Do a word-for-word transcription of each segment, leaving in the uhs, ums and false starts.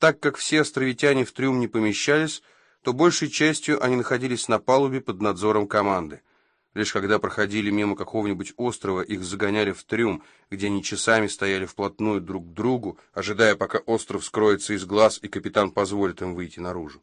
Так как все островитяне в трюм не помещались, то большей частью они находились на палубе под надзором команды. Лишь когда проходили мимо какого-нибудь острова, их загоняли в трюм, где они часами стояли вплотную друг к другу, ожидая, пока остров скроется из глаз и капитан позволит им выйти наружу.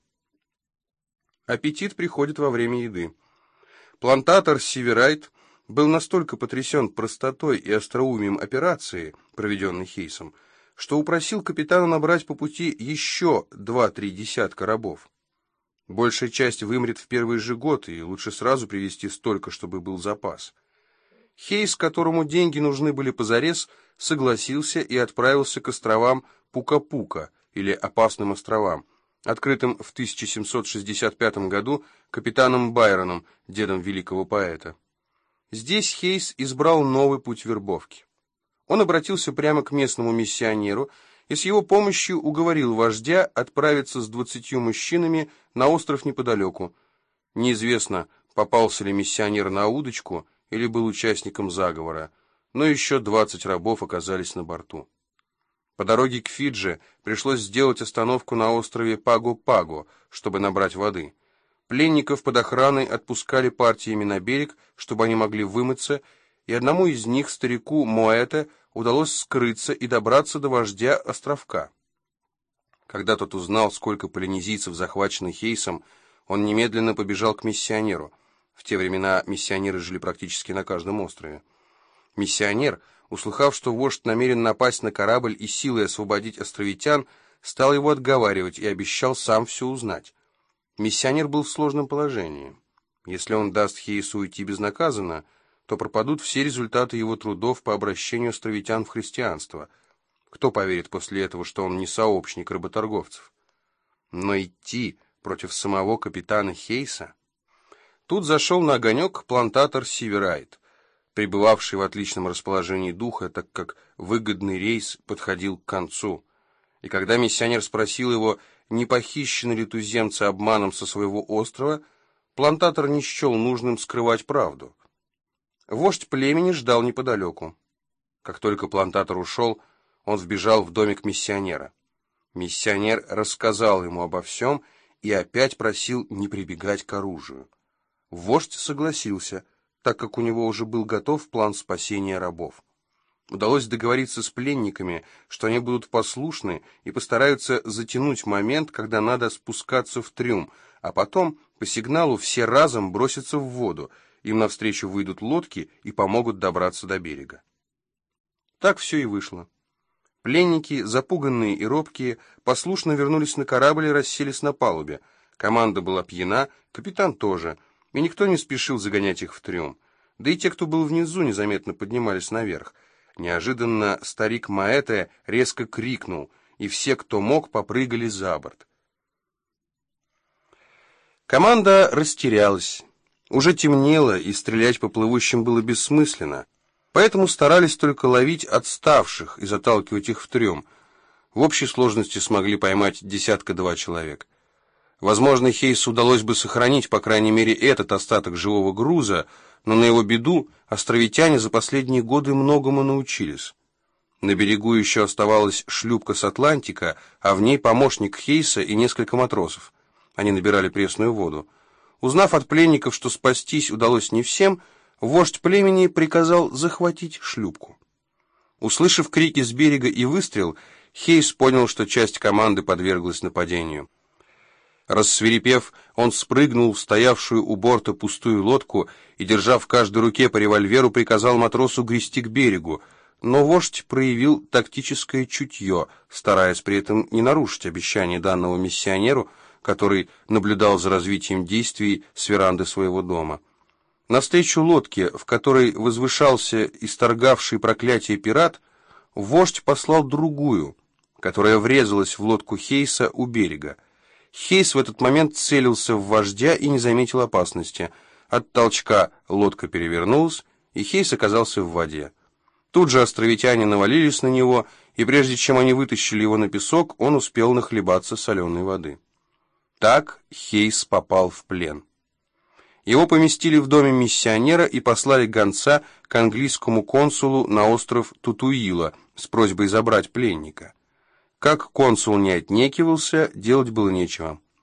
Аппетит приходит во время еды. Плантатор Сиверайт был настолько потрясен простотой и остроумием операции, проведенной Хейсом, что упросил капитана набрать по пути еще два-три десятка рабов. Большая часть вымрет в первый же год, и лучше сразу привезти столько, чтобы был запас. Хейс, которому деньги нужны были позарез, согласился и отправился к островам Пука-Пука, или Опасным островам, открытым в тысяча семьсот шестьдесят пятом году капитаном Байроном, дедом великого поэта. Здесь Хейс избрал новый путь вербовки. Он обратился прямо к местному миссионеру и с его помощью уговорил вождя отправиться с двадцатью мужчинами на остров неподалеку. Неизвестно, попался ли миссионер на удочку или был участником заговора, но еще двадцать рабов оказались на борту. По дороге к Фиджи пришлось сделать остановку на острове Паго-Паго, чтобы набрать воды. Пленников под охраной отпускали партиями на берег, чтобы они могли вымыться, и одному из них, старику Моэте, удалось скрыться и добраться до вождя островка. Когда тот узнал, сколько полинезийцев захвачено Хейсом, он немедленно побежал к миссионеру. В те времена миссионеры жили практически на каждом острове. Миссионер, услыхав, что вождь намерен напасть на корабль и силой освободить островитян, стал его отговаривать и обещал сам все узнать. Миссионер был в сложном положении. Если он даст Хейсу уйти безнаказанно, то пропадут все результаты его трудов по обращению островитян в христианство. Кто поверит после этого, что он не сообщник работорговцев? Но идти против самого капитана Хейса? Тут зашел на огонек плантатор Сиверайт, пребывавший в отличном расположении духа, так как выгодный рейс подходил к концу. И когда миссионер спросил его, не похищены ли туземцы обманом со своего острова, плантатор не счел нужным скрывать правду. Вождь племени ждал неподалеку. Как только плантатор ушел, он вбежал в домик миссионера. Миссионер рассказал ему обо всем и опять просил не прибегать к оружию. Вождь согласился, так как у него уже был готов план спасения рабов. Удалось договориться с пленниками, что они будут послушны и постараются затянуть момент, когда надо спускаться в трюм, а потом по сигналу все разом бросятся в воду, им навстречу выйдут лодки и помогут добраться до берега. Так все и вышло. Пленники, запуганные и робкие, послушно вернулись на корабль и расселись на палубе. Команда была пьяна, капитан тоже, и никто не спешил загонять их в трюм. Да и те, кто был внизу, незаметно поднимались наверх. Неожиданно старик Моэте резко крикнул, и все, кто мог, попрыгали за борт. Команда растерялась. Уже темнело, и стрелять по плывущим было бессмысленно, поэтому старались только ловить отставших и заталкивать их в трюм. В общей сложности смогли поймать десятка-два человек. Возможно, Хейсу удалось бы сохранить, по крайней мере, этот остаток живого груза, но на его беду островитяне за последние годы многому научились. На берегу еще оставалась шлюпка с Атлантика, а в ней помощник Хейса и несколько матросов. Они набирали пресную воду. Узнав от пленников, что спастись удалось не всем, вождь племени приказал захватить шлюпку. Услышав крики с берега и выстрел, Хейс понял, что часть команды подверглась нападению. Рассвирепев, он спрыгнул в стоявшую у борта пустую лодку и, держа в каждой руке по револьверу, приказал матросу грести к берегу, но вождь проявил тактическое чутье, стараясь при этом не нарушить обещание данного миссионеру, который наблюдал за развитием действий с веранды своего дома. Навстречу лодке, в которой возвышался исторгавший проклятие пират, вождь послал другую, которая врезалась в лодку Хейса у берега. Хейс в этот момент целился в вождя и не заметил опасности. От толчка лодка перевернулась, и Хейс оказался в воде. Тут же островитяне навалились на него, и прежде чем они вытащили его на песок, он успел нахлебаться соленой воды. Так Хейс попал в плен. Его поместили в доме миссионера и послали гонца к английскому консулу на остров Тутуила с просьбой забрать пленника. Как консул не отнекивался, делать было нечего.